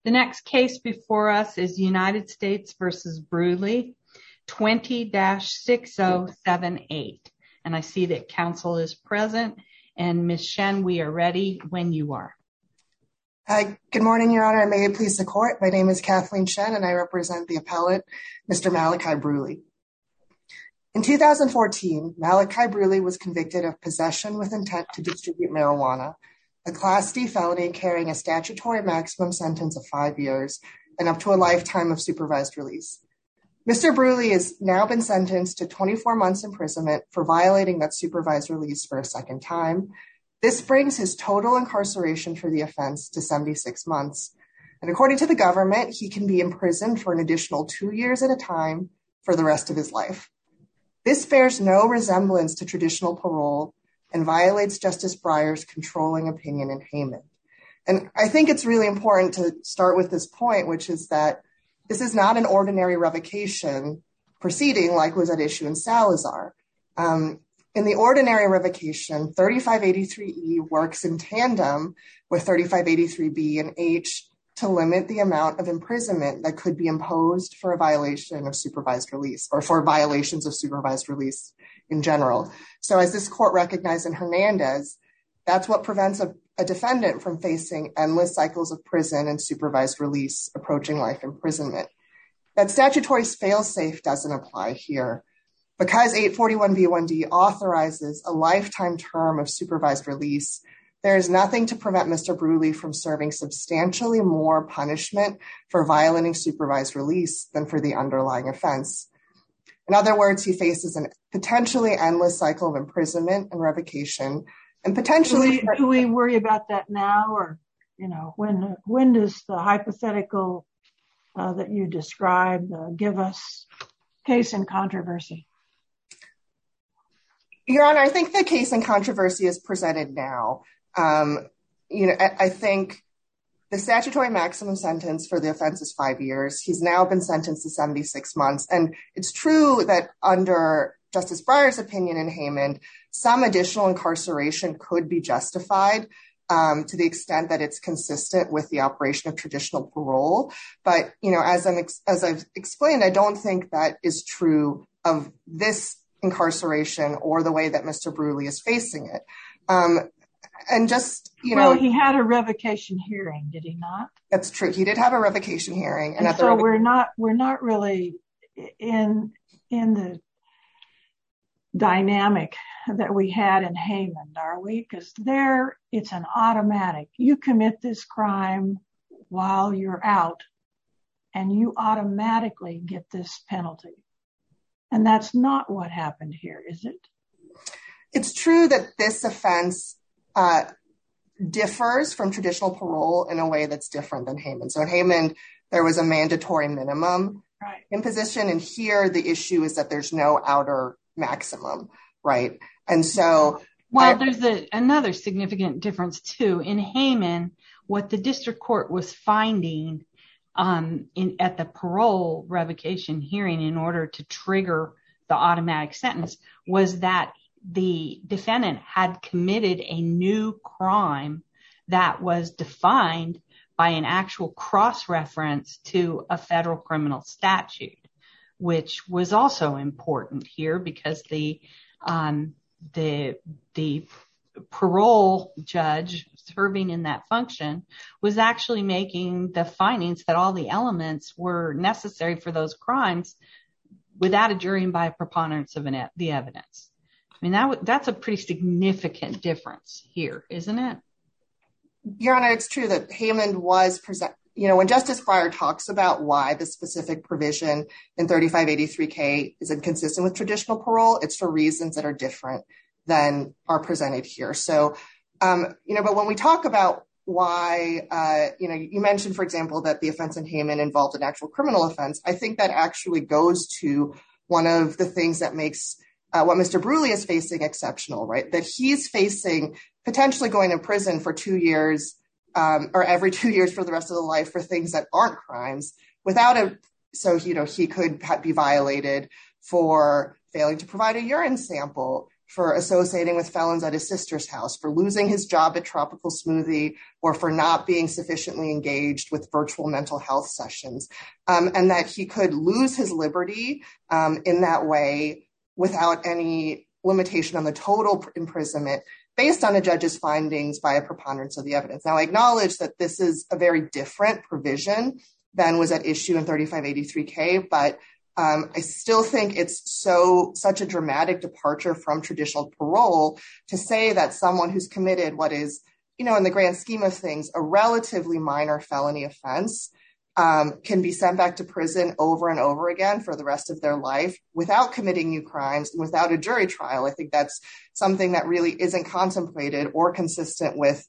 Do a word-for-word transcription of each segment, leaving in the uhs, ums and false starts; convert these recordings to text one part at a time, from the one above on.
The next case before us is United States v. Bruley, twenty dash six oh seven eight. And I see that counsel is present. And Miz Shen, we are ready when you are. Hi, good morning, Your Honor. May it please the court. My name is Kathleen Shen, and I represent the appellate, Mister Malachi Bruley. In two thousand fourteen, Malachi Bruley was convicted of possession with intent to distribute marijuana, a Class D felony carrying a statutory maximum sentence of five years and up to a lifetime of supervised release. Mister Bruley has now been sentenced to twenty-four months imprisonment for violating that supervised release for a second time. This brings his total incarceration for the offense to seventy-six months. And according to the government, he can be imprisoned for an additional two years at a time for the rest of his life. This bears no resemblance to traditional parole and violates Justice Breyer's controlling opinion in Hayman. And I think it's really important to start with this point, which is that this is not an ordinary revocation proceeding like was at issue in Salazar. Um, in the ordinary revocation, thirty-five eighty-three E works in tandem with thirty-five eighty-three B and H to limit the amount of imprisonment that could be imposed for a violation of supervised release or for violations of supervised release in general. So as this court recognized in Hernandez, that's what prevents a, a defendant from facing endless cycles of prison and supervised release approaching life imprisonment. That statutory fail-safe doesn't apply here. Because eight forty-one B one D authorizes a lifetime term of supervised release, there is nothing to prevent Mister Bruley from serving substantially more punishment for violating supervised release than for the underlying offense. In other words, he faces a potentially endless cycle of imprisonment and revocation, and potentially. Do we, do we worry about that now, or you know, when when does the hypothetical uh, that you described uh, give us case in controversy? Your Honor, I think the case in controversy is presented now. Um, you know, I, I think the statutory maximum sentence for the offense is five years. He's now been sentenced to seventy-six months. And it's true that under Justice Breyer's opinion in Hayman, some additional incarceration could be justified um, to the extent that it's consistent with the operation of traditional parole. But, you know, as, I'm ex- as I've explained, I don't think that is true of this incarceration or the way that Mister Bruley is facing it. Um, and just, you know. Well, he had a revocation hearing, did he not? That's true. He did have a revocation hearing. And, and so revoc- we're not, we're not really in, in the dynamic that we had in Hayman, are we? Because there it's an automatic. You commit this crime while you're out and you automatically get this penalty. And that's not what happened here, is it? It's true that this offense uh, differs from traditional parole in a way that's different than Hayman. So in Hayman, there was a mandatory minimum right. imposition. And here the issue is that there's no outer maximum, right? And so... Well, I, there's a, another significant difference, too. In Hayman, what the district court was finding Um, in, at the parole revocation hearing in order to trigger the automatic sentence was that the defendant had committed a new crime that was defined by an actual cross-reference to a federal criminal statute, which was also important here because the um, the the parole judge serving in that function was actually making the findings that all the elements were necessary for those crimes without a jury and by a preponderance of an, the evidence. I mean, that that's a pretty significant difference here, isn't it? Your Honor, it's true that Hayman was present. You know, when Justice Breyer talks about why the specific provision in thirty-five eighty-three K is inconsistent with traditional parole, it's for reasons that are different than are presented here. So, um, you know, but when we talk about why, uh, you know, you mentioned, for example, that the offense in Hayman involved an actual criminal offense. I think that actually goes to one of the things that makes uh, what Mister Bruley is facing exceptional, right? That he's facing potentially going to prison for two years um, or every two years for the rest of the life for things that aren't crimes without a, so, you know, he could be violated for failing to provide a urine sample. for associating with felons at his sister's house, for losing his job at Tropical Smoothie, or for not being sufficiently engaged with virtual mental health sessions, um, and that he could lose his liberty um, in that way without any limitation on the total imprisonment based on a judge's findings by a preponderance of the evidence. Now, I acknowledge that this is a very different provision than was at issue in thirty-five eighty-three K, but um, I still think it's so such a dramatic departure from traditional parole to say that someone who's committed what is, you know, in the grand scheme of things, a relatively minor felony offense um, can be sent back to prison over and over again for the rest of their life without committing new crimes and without a jury trial. I think that's something that really isn't contemplated or consistent with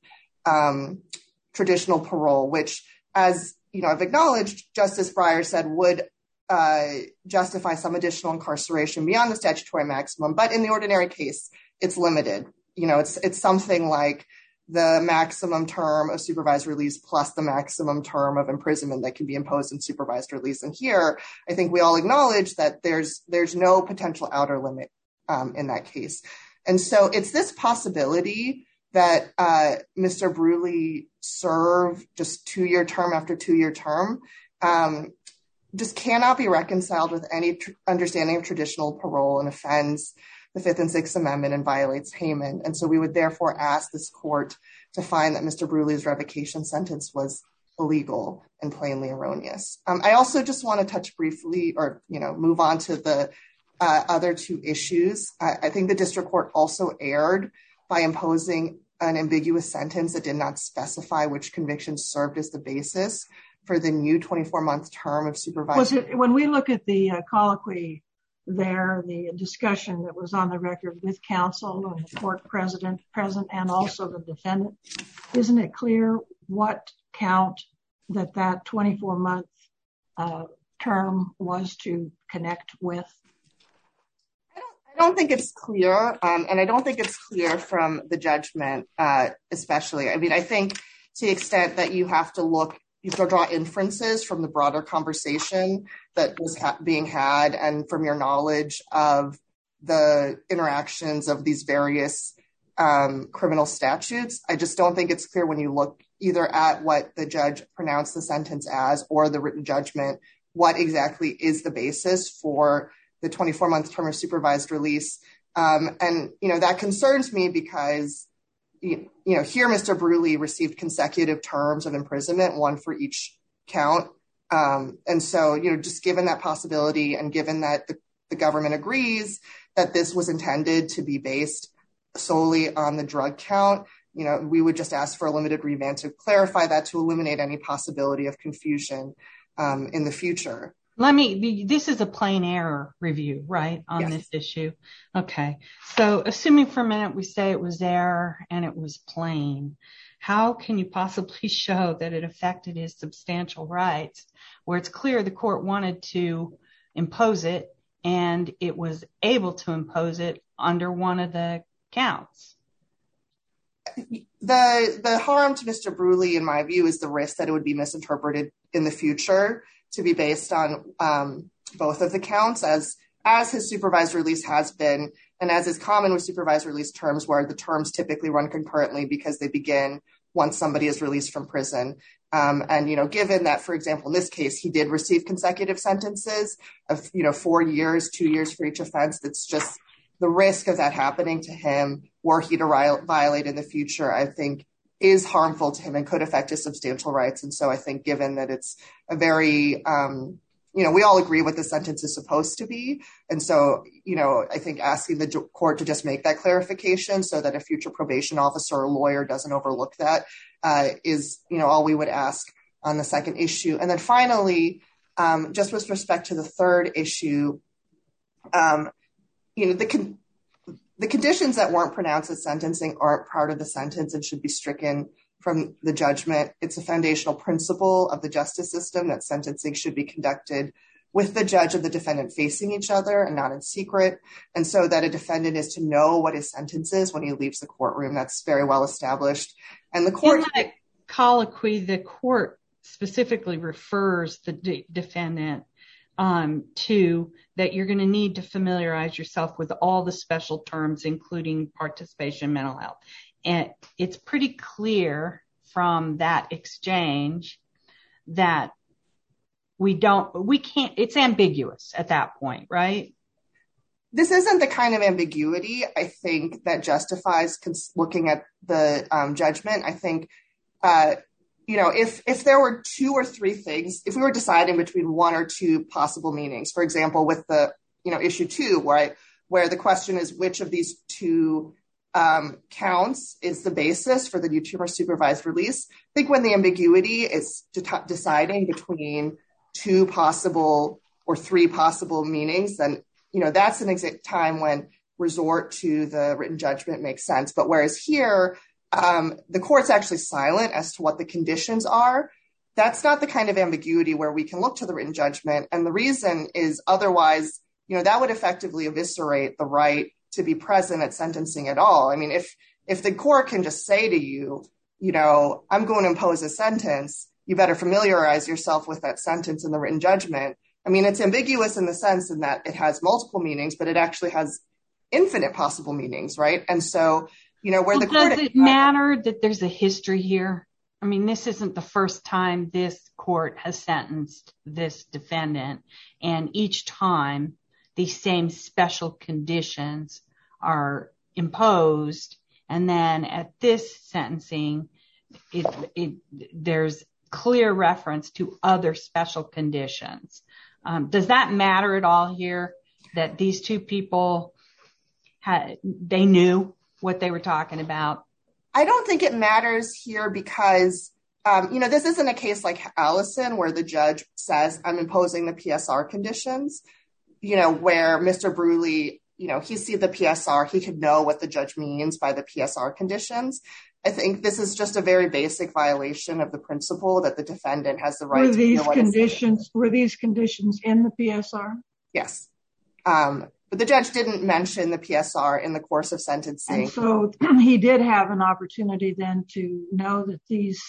um, traditional parole, which, as you know, I've acknowledged, Justice Breyer said would uh, justify some additional incarceration beyond the statutory maximum. But in the ordinary case, it's limited. You know, it's it's something like the maximum term of supervised release plus the maximum term of imprisonment that can be imposed in supervised release. And here, I think we all acknowledge that there's there's no potential outer limit um, in that case. And so it's this possibility that uh, Mister Bruley serve just two-year term after two-year term um, just cannot be reconciled with any tr- understanding of traditional parole and offends the Fifth and Sixth Amendment and violates Hayman. And so we would therefore ask this court to find that Mister Bruley's revocation sentence was illegal and plainly erroneous. Um, I also just want to touch briefly or, you know, move on to the uh, other two issues. I, I think the district court also erred by imposing an ambiguous sentence that did not specify which convictions served as the basis for the new twenty-four month term of supervised. Was it, when we look at the uh, colloquy there, the discussion that was on the record with counsel and the court president present and also the defendant, isn't it clear what count that that twenty-four month uh, term was to connect with? I don't think it's clear, um, and I don't think it's clear from the judgment, uh, especially. I mean, I think to the extent that you have to look, you have to draw inferences from the broader conversation that was ha- being had and from your knowledge of the interactions of these various um, criminal statutes. I just don't think it's clear when you look either at what the judge pronounced the sentence as or the written judgment, what exactly is the basis for the twenty-four month term of supervised release. Um, and, you know, that concerns me because, you, you know, here Mister Bruley received consecutive terms of imprisonment, one for each count. Um, and so, you know, just given that possibility and given that the, the government agrees that this was intended to be based solely on the drug count, you know, we would just ask for a limited remand to clarify that, to eliminate any possibility of confusion um, in the future. Let me, this is a plain error review, right, on Yes. this issue? Okay. So assuming for a minute we say it was error and it was plain, how can you possibly show that it affected his substantial rights where it's clear the court wanted to impose it and it was able to impose it under one of the counts? The, the harm to Mister Bruley, in my view, is the risk that it would be misinterpreted in the future to be based on um, both of the counts, as as his supervised release has been, and as is common with supervised release terms, where the terms typically run concurrently because they begin once somebody is released from prison. Um, and, you know, given that, for example, in this case, he did receive consecutive sentences of, you know, four years, two years for each offense, that's just the risk of that happening to him were he to violate in the future, I think, is harmful to him and could affect his substantial rights. And so I think given that it's a very, um, you know, we all agree what the sentence is supposed to be. And so, you know, I think asking the court to just make that clarification so that a future probation officer or lawyer doesn't overlook that uh, is, you know, all we would ask on the second issue. And then finally, um, just with respect to the third issue, um, you know, the con- The conditions that weren't pronounced as sentencing aren't part of the sentence and should be stricken from the judgment. It's a foundational principle of the justice system that sentencing should be conducted with the judge and the defendant facing each other and not in secret. And so that a defendant is to know what his sentence is when he leaves the courtroom. That's very well established. And the court... In that colloquy, the court specifically refers the de- defendant Um, two, that you're going to need to familiarize yourself with all the special terms, including participation mental health. And it's pretty clear from that exchange that we don't, we can't, it's ambiguous at that point, right? This isn't the kind of ambiguity, I think, that justifies cons- looking at the um, judgment. I think, uh, you know, if if there were two or three things, if we were deciding between one or two possible meanings, for example, with the, you know, issue two, where, where the question is which of these two um, counts is the basis for the new term of supervised release, I think when the ambiguity is de- deciding between two possible or three possible meanings, then, you know, that's an exact time when resort to the written judgment makes sense. But whereas here, um, the court's actually silent as to what the conditions are, that's not the kind of ambiguity where we can look to the written judgment. And the reason is otherwise, you know, that would effectively eviscerate the right to be present at sentencing at all. I mean, if if the court can just say to you, you know, I'm going to impose a sentence, you better familiarize yourself with that sentence in the written judgment. I mean, it's ambiguous in the sense in that it has multiple meanings, but it actually has infinite possible meanings, right? And so, you know, where well, the court... Does it matter that there's a history here? I mean, this isn't the first time this court has sentenced this defendant, and each time these same special conditions are imposed, and then at this sentencing, it, it, there's clear reference to other special conditions. Um, does that matter at all here, that these two people, had, they knew what they were talking about? I don't think it matters here because, um, you know, this isn't a case like Allison where the judge says, I'm imposing the P S R conditions, you know, where Mister Bruley, you know, he sees the P S R, he could know what the judge means by the P S R conditions. I think this is just a very basic violation of the principle that the defendant has the right were to these know what conditions were these conditions in the P S R? Yes. Um, but the judge didn't mention the P S R in the course of sentencing. And so he did have an opportunity then to know that these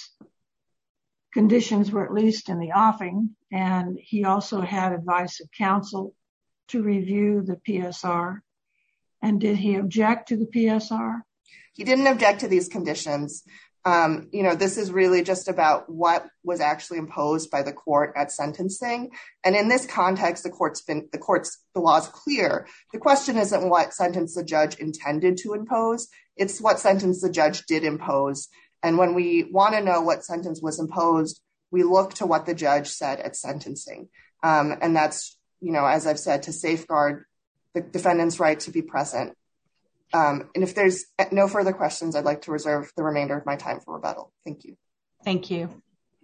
conditions were at least in the offing, and he also had advice of counsel to review the P S R. And did he object to the P S R? He didn't object to these conditions. Um, you know, this is really just about what was actually imposed by the court at sentencing. And in this context, the court's been, the court's, the law is clear. The question isn't what sentence the judge intended to impose. It's what sentence the judge did impose. And when we want to know what sentence was imposed, we look to what the judge said at sentencing. Um, and that's, you know, as I've said, to safeguard the defendant's right to be present. Um, and if there's no further questions, I'd like to reserve the remainder of my time for rebuttal. Thank you. Thank you.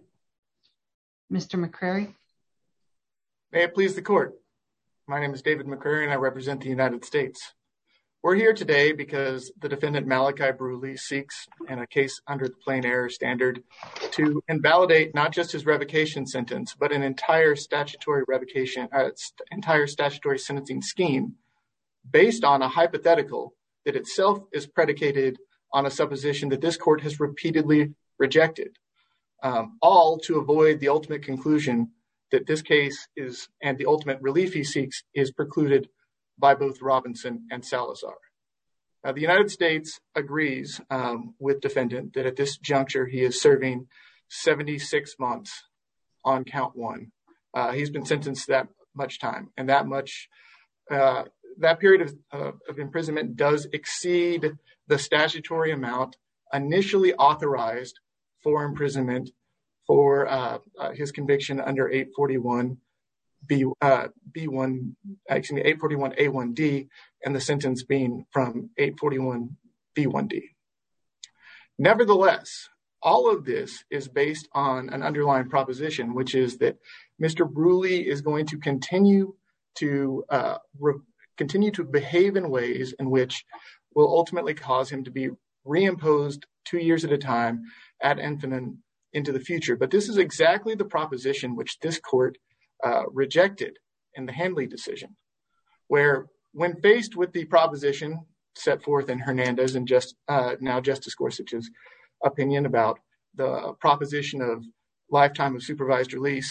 Mister McCrary. May it please the court. My name is David McCrary and I represent the United States. We're here today because the defendant Malachi Bruley seeks, in a case under the plain error standard, to invalidate not just his revocation sentence, but an entire statutory revocation, uh, st- entire statutory sentencing scheme based on a hypothetical that itself is predicated on a supposition that this court has repeatedly rejected, um, all to avoid the ultimate conclusion that this case is, and the ultimate relief he seeks, is precluded by both Robinson and Salazar. Now, the United States agrees um, with defendant that at this juncture he is serving seventy-six months on count one. Uh, he's been sentenced that much time, and that much uh, that period of, uh, of imprisonment does exceed the statutory amount initially authorized for imprisonment for uh, uh, his conviction under eight forty-one B, uh, B one, excuse me, eight forty-one A one D, and the sentence being from eight forty-one B one D. Nevertheless, all of this is based on an underlying proposition, which is that Mister Bruley is going to continue to uh, re- continue to behave in ways in which will ultimately cause him to be reimposed two years at a time ad infinitum into the future. But this is exactly the proposition which this court uh, rejected in the Handley decision, where when faced with the proposition set forth in Hernandez and just uh, now Justice Gorsuch's opinion about the proposition of lifetime of supervised release,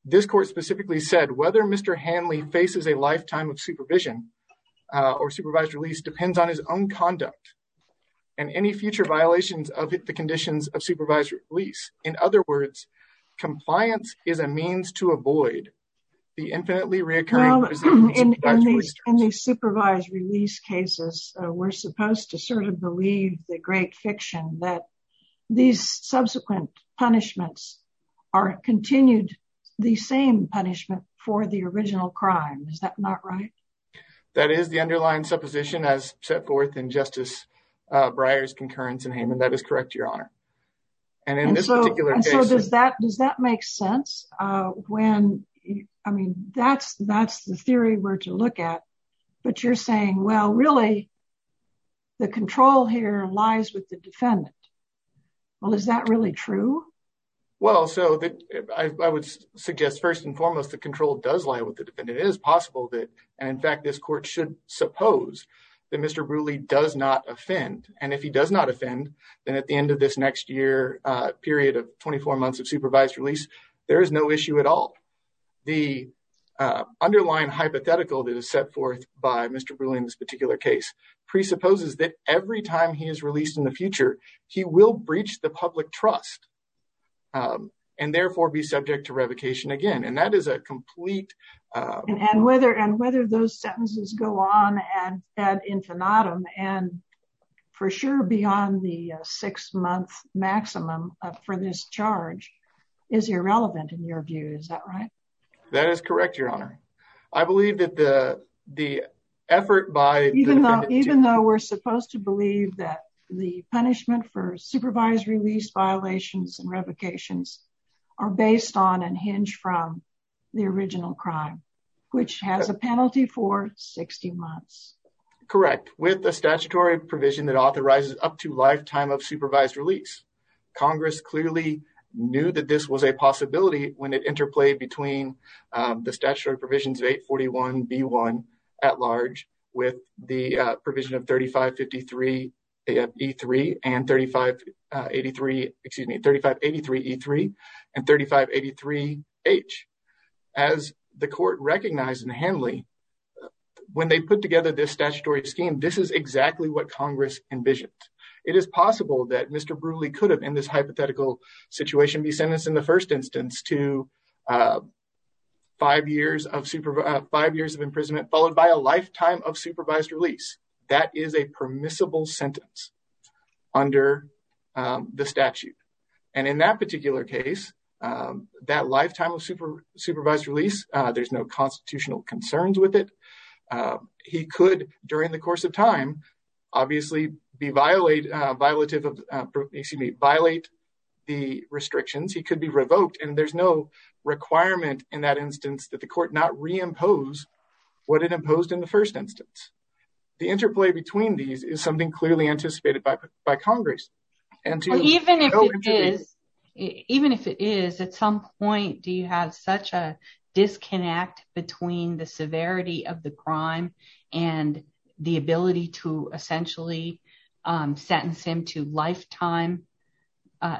this court specifically said whether Mister Hanley faces a lifetime of supervision uh, or supervised release depends on his own conduct and any future violations of the conditions of supervised release. In other words, compliance is a means to avoid the infinitely reoccurring well, in, in, these, in these supervised release cases, uh, we're supposed to sort of believe the great fiction that these subsequent punishments are continued the same punishment for the original crime. Is that not right? That is the underlying supposition as set forth in Justice uh, Breyer's concurrence in Hayman. That is correct, Your Honor. And in and this so, particular and case, so does that does that make sense? Uh, when I mean, that's that's the theory we're to look at. But you're saying, well, really, the control here lies with the defendant. Well, is that really true? Well, so that I, I would suggest first and foremost, the control does lie with the defendant. It is possible that, and in fact, this court should suppose that Mister Bruley does not offend. And if he does not offend, then at the end of this next year uh, period of twenty-four months of supervised release, there is no issue at all. The uh, underlying hypothetical that is set forth by Mister Bruley in this particular case presupposes that every time he is released in the future, he will breach the public trust. Um, and therefore be subject to revocation again. And that is a complete... Um, and, and whether and whether those sentences go on ad, ad infinitum and for sure beyond the uh, six-month maximum uh, for this charge is irrelevant in your view. Is that right? That is correct, Your Honor. I believe that the the effort by... Even though, even to, though we're supposed to believe that the punishment for supervised release violations and revocations are based on and hinge from the original crime, which has a penalty for sixty months. Correct, with a statutory provision that authorizes up to lifetime of supervised release. Congress clearly knew that this was a possibility when it interplayed between um, the statutory provisions of eight forty-one B one at large with the uh, provision of thirty-five fifty-three E three and thirty-five eighty-three, excuse me, thirty-five eighty-three E three and thirty-five eighty-three H. As the court recognized in Hanley, when they put together this statutory scheme, this is exactly what Congress envisioned. It is possible that Mister Bruley could have, in this hypothetical situation, be sentenced in the first instance to uh, five years of super, uh, five years of imprisonment, followed by a lifetime of supervised release. That is a permissible sentence under um, the statute. And in that particular case, um, that lifetime of super, supervised release, uh, there's no constitutional concerns with it. Uh, he could, during the course of time, obviously be violate, uh, violative of, uh, excuse me, violate the restrictions. He could be revoked, and there's no requirement in that instance that the court not reimpose what it imposed in the first instance. The interplay between these is something clearly anticipated by by Congress. And to well, even if it is, the, even if it is, at some point, do you have such a disconnect between the severity of the crime and the ability to essentially um, sentence him to lifetime uh,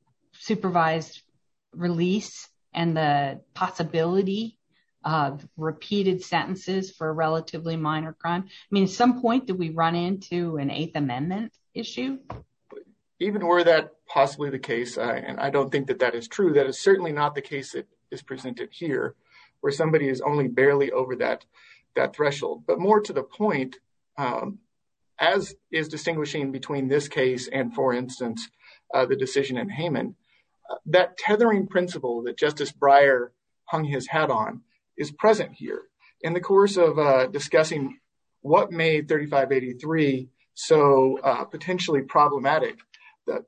supervised release and the possibility of repeated sentences for a relatively minor crime? I mean, at some point, do we run into an Eighth Amendment issue? Even were that possibly the case, uh, and I don't think that that is true, that is certainly not the case that is presented here, where somebody is only barely over that that threshold. But more to the point, um, as is distinguishing between this case and, for instance, uh, the decision in Hayman, uh, that tethering principle that Justice Breyer hung his hat on is present here. In the course of uh, discussing what made thirty-five eighty-three so uh, potentially problematic, that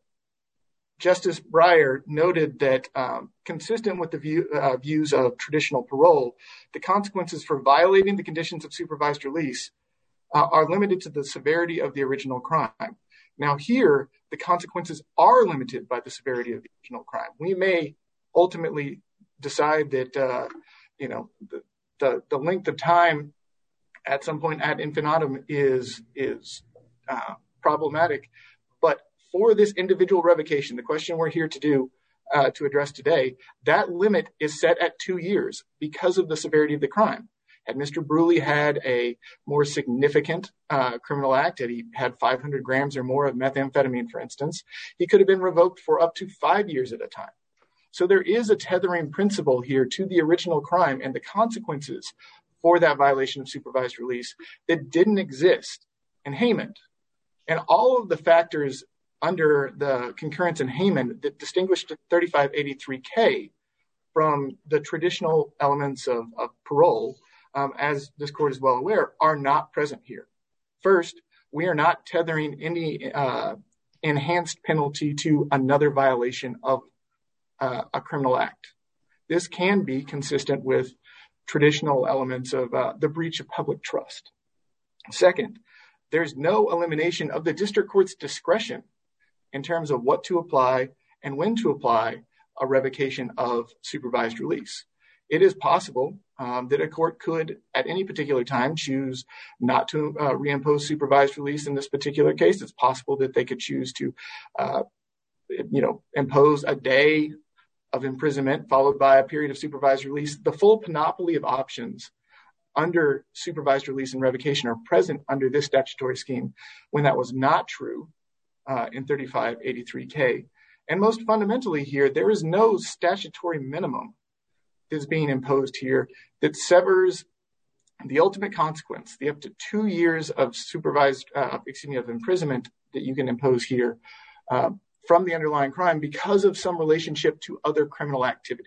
Justice Breyer noted that um, consistent with the view, uh, views of traditional parole, the consequences for violating the conditions of supervised release uh, are limited to the severity of the original crime. Now here, the consequences are limited by the severity of the original crime. We may ultimately decide that uh, you know, the, the, the length of time at some point ad infinitum is, is uh, problematic. But for this individual revocation, the question we're here to do uh, to address today, that limit is set at two years because of the severity of the crime. Had Mister Bruley had a more significant uh, criminal act, had he had five hundred grams or more of methamphetamine, for instance, he could have been revoked for up to five years at a time. So there is a tethering principle here to the original crime and the consequences for that violation of supervised release that didn't exist in Haymond. And all of the factors under the concurrence in Haymond that distinguished thirty-five eighty-three K from the traditional elements of, of parole, um, as this court is well aware, are not present here. First, we are not tethering any uh, enhanced penalty to another violation of uh, a criminal act. This can be consistent with traditional elements of uh, the breach of public trust. Second, there's no elimination of the district court's discretion in terms of what to apply and when to apply a revocation of supervised release. It is possible um, that a court could, at any particular time, choose not to uh, reimpose supervised release in this particular case. It's possible that they could choose to, uh, you know, impose a day of imprisonment followed by a period of supervised release. The full panoply of options under supervised release and revocation are present under this statutory scheme when that was not true uh, in thirty-five eighty-three K. And most fundamentally here, there is no statutory minimum that is being imposed here that severs the ultimate consequence, the up to two years of supervised, uh, excuse me, of imprisonment that you can impose here uh, from the underlying crime because of some relationship to other criminal activity.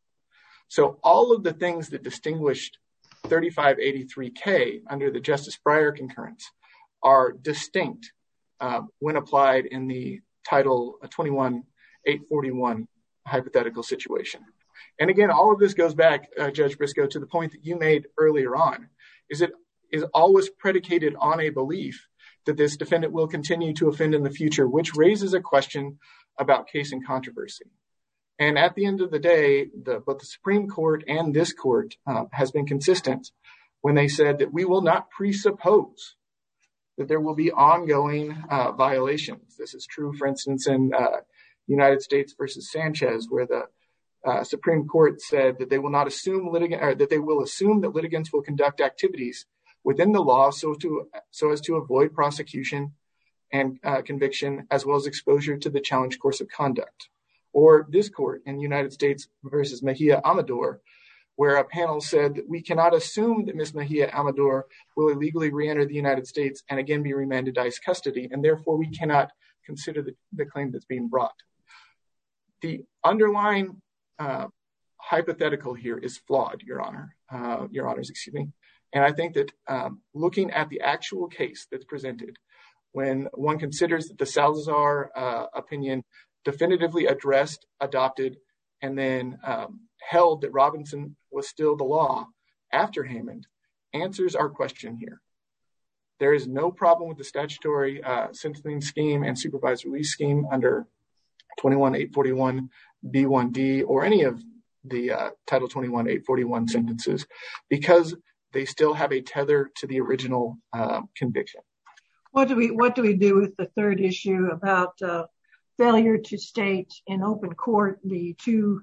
So all of the things that distinguished thirty-five eighty-three K under the Justice Breyer concurrence are distinct uh, when applied in the Title twenty-one eight forty-one hypothetical situation. And again, all of this goes back, uh, Judge Briscoe, to the point that you made earlier on, is it is always predicated on a belief that this defendant will continue to offend in the future, which raises a question about case and controversy. And at the end of the day, the, both the Supreme Court and this court uh, has been consistent when they said that we will not presuppose that there will be ongoing uh, violations. This is true, for instance, in uh, United States versus Sanchez, where the uh, Supreme Court said that they will not assume litigant, or that they will assume that litigants will conduct activities within the law so to so as to avoid prosecution and uh, conviction, as well as exposure to the challenged course of conduct. Or this court in United States versus Mejia Amador, where a panel said that we cannot assume that Miz Mejia Amador will illegally re-enter the United States and again be remanded to ICE custody, and therefore we cannot consider the, the claim that's being brought. The underlying uh, hypothetical here is flawed, Your Honor, uh, Your Honors, excuse me. And I think that um, looking at the actual case that's presented, when one considers that the Salazar uh, opinion definitively addressed, adopted, and then um, held that Robinson was still the law after Haymond, answers our question here. There is no problem with the statutory uh, sentencing scheme and supervised release scheme under twenty-one eight forty-one B one D or any of the uh, Title twenty-one eight forty-one sentences, because they still have a tether to the original uh, conviction. What do we what do we do with the third issue about uh, failure to state in open court the two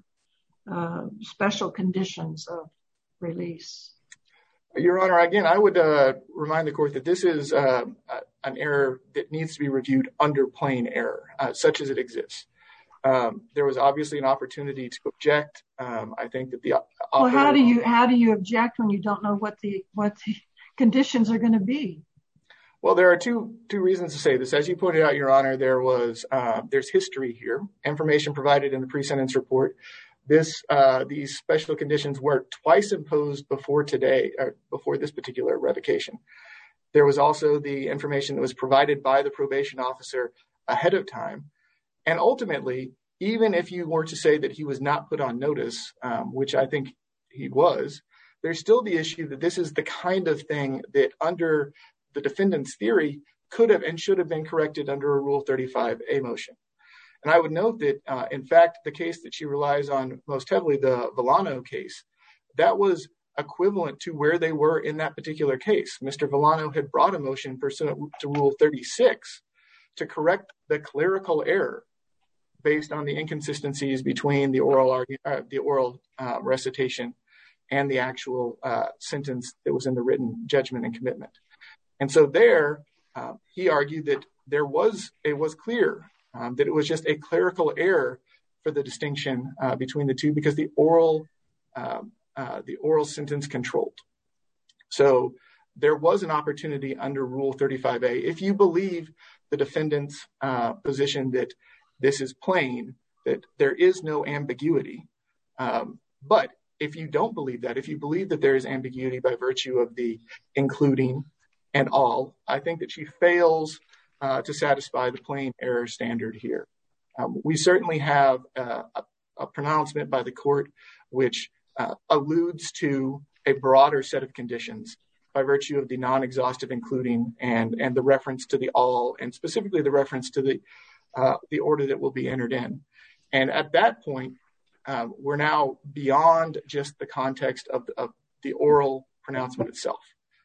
uh, special conditions of release? Your Honor, again, I would uh, remind the court that this is uh, an error that needs to be reviewed under plain error, uh, such as it exists. Um, there was obviously an opportunity to object. Um, I think that the author, well, how do you how do you object when you don't know what the what the conditions are going to be? Well, there are two two reasons to say this. As you pointed out, Your Honor, there was uh, there's history here, information provided in the pre-sentence report. This uh, these special conditions were twice imposed before today, or before this particular revocation. There was also the information that was provided by the probation officer ahead of time. And ultimately, even if you were to say that he was not put on notice, um, which I think he was, there's still the issue that this is the kind of thing that under the defendant's theory could have and should have been corrected under a Rule thirty-five A motion. And I would note that, uh, in fact, the case that she relies on most heavily, the Villano case, that was equivalent to where they were in that particular case. Mister Villano had brought a motion pursuant to Rule thirty-six to correct the clerical error based on the inconsistencies between the oral argu- uh, the oral uh, recitation and the actual uh, sentence that was in the written judgment and commitment. And so there, uh, he argued that there was, it was clear um, that it was just a clerical error for the distinction uh, between the two, because the oral, uh, uh, the oral sentence controlled. So there was an opportunity under Rule thirty-five A, if you believe the defendant's uh, position that this is plain, that there is no ambiguity. Um, but if you don't believe that, if you believe that there is ambiguity by virtue of the including and all, I think that she fails uh, to satisfy the plain error standard here. Um, we certainly have uh, a, a pronouncement by the court which uh, alludes to a broader set of conditions by virtue of the non-exhaustive including and, and the reference to the all, and specifically the reference to the uh, the order that will be entered in. And at that point, uh, we're now beyond just the context of, of the oral pronouncement itself.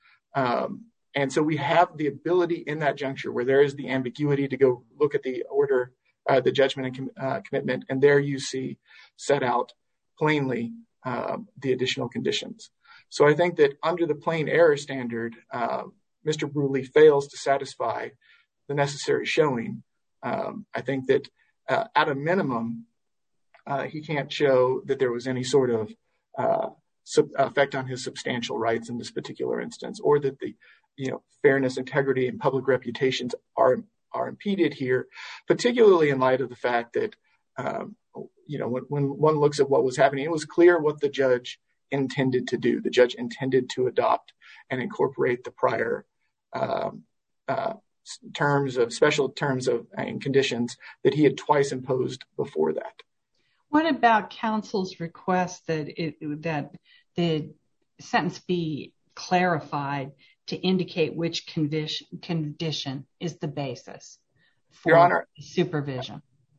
Um, and so we have the ability in that juncture where there is the ambiguity to go look at the order, uh, the judgment and com- uh, commitment, and there you see set out plainly uh, the additional conditions. So I think that under the plain error standard, uh, Mister Bruley fails to satisfy the necessary showing. Um, I think that uh, at a minimum, uh, he can't show that there was any sort of uh, sub- effect on his substantial rights in this particular instance, or that the, you know, fairness, integrity, and public reputations are are impeded here, particularly in light of the fact that, um, you know, when, when one looks at what was happening, it was clear what the judge intended to do. The judge intended to adopt and incorporate the prior um, uh, terms of special terms of and conditions that he had twice imposed before that. What about counsel's request that it, that the sentence be clarified to indicate which condition condition is the basis for Your Honor, supervision?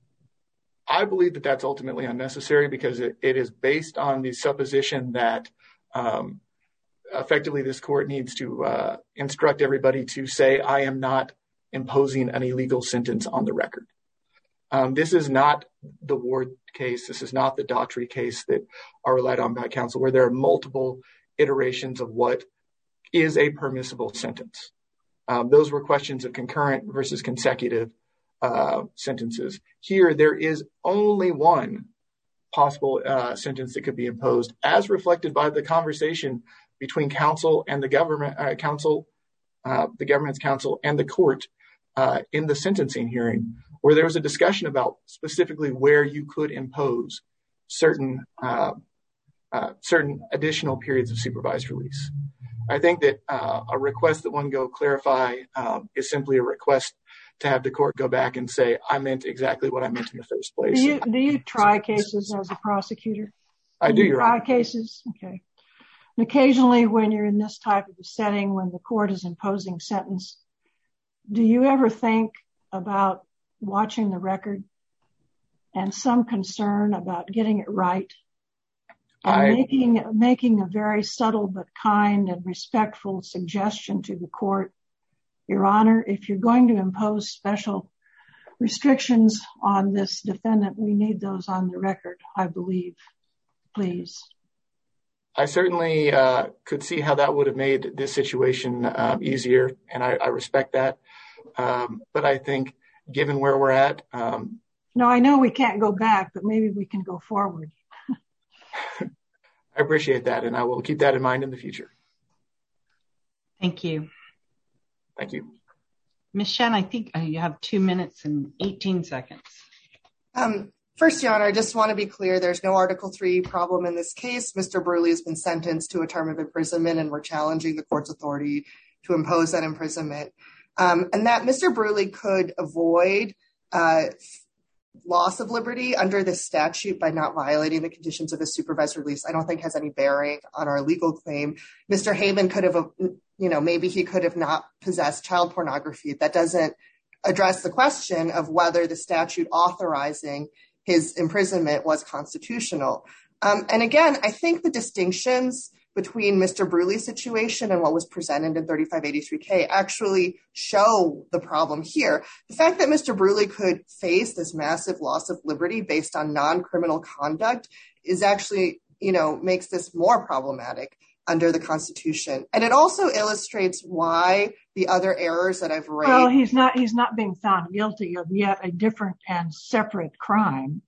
I believe that that's ultimately unnecessary because it, it is based on the supposition that um, effectively this court needs to uh, instruct everybody to say, I am not imposing an illegal sentence on the record. Um, this is not the Ward case. This is not the Daughtry case that are relied on by counsel, where there are multiple iterations of what is a permissible sentence. Um, those were questions of concurrent versus consecutive uh, sentences. Here, there is only one possible uh, sentence that could be imposed, as reflected by the conversation between counsel and the government, uh, counsel, uh, the government's counsel and the court uh, in the sentencing hearing, where there was a discussion about specifically where you could impose certain uh, uh, certain additional periods of supervised release. I think that uh, a request that one go clarify um, is simply a request to have the court go back and say, I meant exactly what I meant in the first place. Do you, do you try cases as a prosecutor? I do, Your Honor. Try cases? Okay. And occasionally when you're in this type of a setting, when the court is imposing sentence, do you ever think about watching the record and some concern about getting it right and I, making, making a very subtle but kind and respectful suggestion to the court? Your Honor, if you're going to impose special restrictions on this defendant, we need those on the record, I believe. Please. I certainly uh, could see how that would have made this situation um, easier, and I, I respect that. Um, but I think given where we're at. Um, no, I know we can't go back, but maybe we can go forward. I appreciate that, and I will keep that in mind in the future. Thank you. Thank you. Miz Shen, I think you have two minutes and eighteen seconds. Um, first, Your Honor, I just want to be clear. There's no Article three problem in this case. Mister Bruley has been sentenced to a term of imprisonment, and we're challenging the court's authority to impose that imprisonment. Um, and that Mister Bruley could avoid uh, loss of liberty under this statute by not violating the conditions of his supervised release, I don't think has any bearing on our legal claim. Mister Heyman could have, you know, maybe he could have not possessed child pornography. That doesn't address the question of whether the statute authorizing his imprisonment was constitutional. Um, and again, I think the distinctions between Mister Bruley's situation and what was presented in thirty-five eighty-three K actually show the problem here. The fact that Mister Bruley could face this massive loss of liberty based on non-criminal conduct is actually, you know, makes this more problematic under the Constitution. And it also illustrates why the other errors that I've raised. Well, he's not, he's not being found guilty of yet a different and separate crime.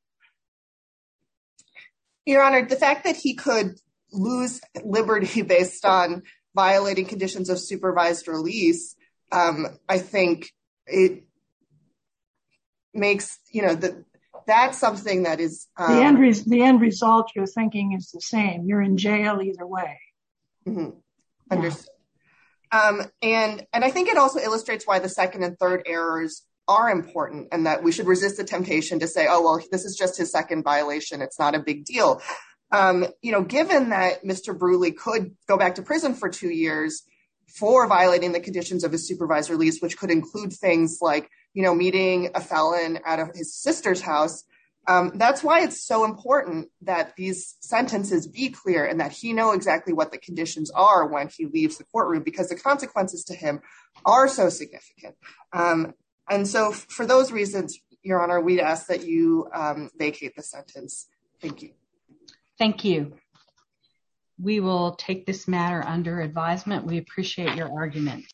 Your Honor, the fact that he could lose liberty based on violating conditions of supervised release, um, I think it makes, you know, that that's something that is... Um, the, end res- the end result you're thinking is the same. You're in jail either way. Mm-hmm. Understood. Um, and, and I think it also illustrates why the second and third errors are important, and that we should resist the temptation to say, oh, well, this is just his second violation. It's not a big deal. Um, you know, given that Mister Bruley could go back to prison for two years for violating the conditions of his supervised release, which could include things like, you know, meeting a felon at a, his sister's house. Um, that's why it's so important that these sentences be clear and that he know exactly what the conditions are when he leaves the courtroom, because the consequences to him are so significant. Um, and so for those reasons, Your Honor, we'd ask that you um, vacate the sentence. Thank you. Thank you. We will take this matter under advisement. We appreciate your argument.